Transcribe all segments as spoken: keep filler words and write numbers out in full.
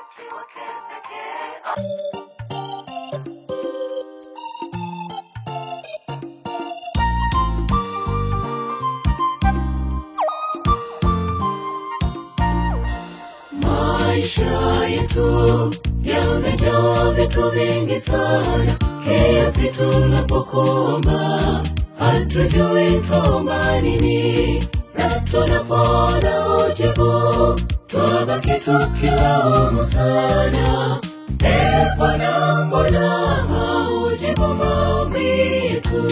Maisha yetu yamejaa vitu vingi sana, kiasi tunapokuomba hatujui tuomba nini, na tunapoona ujibu twabaki tukilaumu sana. Ee Bwana, mbona haujibu maombi yetu?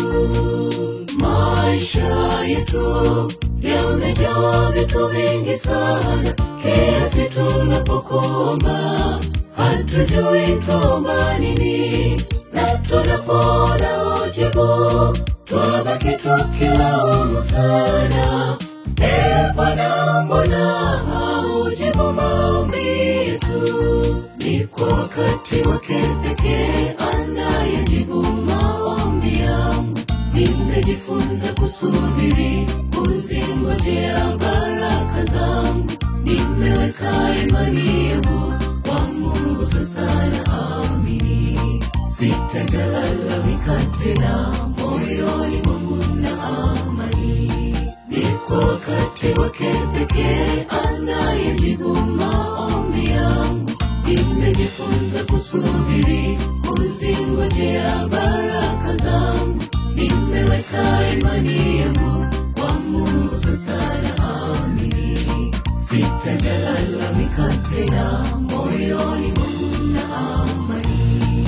Maisha yetu yamejaa vitu vingi sana, kiasi tunapokuomba hatujui tuomba nini, na tunapoona ujibu twabaki tukilaumu sana. Ee Bwana, mbona haujibu maombi yetu? Ni kwa wakati wake pekee anayejibu maombi yangu. Nimejifunza kusubiri, kuzingojea baraka zangu. Nimeweka imani yangu kwa Mungu, sasa naamini. Sitajalalamika tena, moyoni mwangu na amani. Ni kwa wakati wake pekee anayejibu maombi yangu. Nimejifunza kusubiri, kuzingojea baraka zangu. Nimeweka imani yangu kwa Mungu, sasa naamini. Sitajalalamika tena, moyoni mwangu na amani.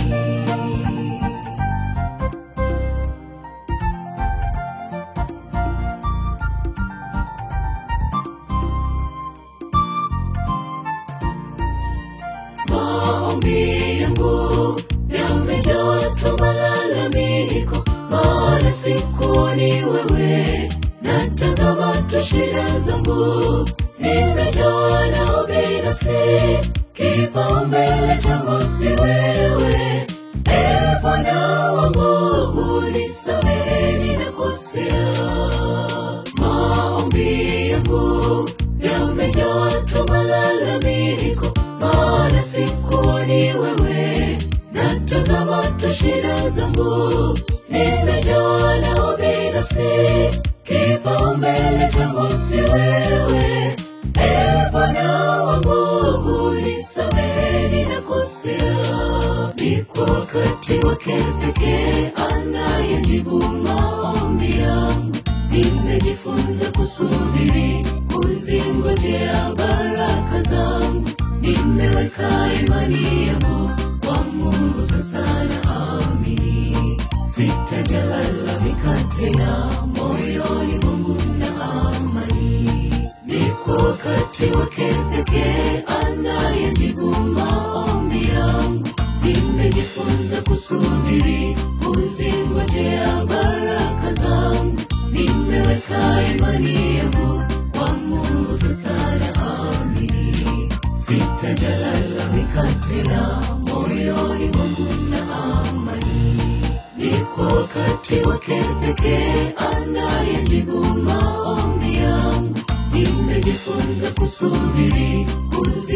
Maombi yangu yamejaa tu malalamiko, maana sikuoni wewe. Natazama tu shida zangu, nimejawa na ubinafsi. Kipaumbele changu si wewe. Ee Bwana wangu, unisamehe ninakosea. Maombi yangu yamejaa tu malalamiko, maana sikuoni wewe. Natazama tu shida zangu, nimejawa na ubinafsi. Kipaumbele changu si wewe. Ee Bwana wangu, unisamehe ninakosea. Ni kwa wakati wake pekee anayejibu maombi yangu. Nimejifunza kusubiri, kuzingojea baraka zangu. Nimeweka imani yangu kwa Mungu, sasa naamini. Sitajalalamika tena, moyoni mwangu na amani. Ni kwa wakati wake pekee anayejibu maombi yangu. Nimejifunza kusubiri, kuzingojea baraka zangu. Nimeweka imani yangu kwa Mungu, sasa naamini. Sitajalalamika tena, moyoni mwangu na amani. Ni kwa wakati wake pekee anayejibu maombi yangu. Nimejifunza kusubiri, kuzingojea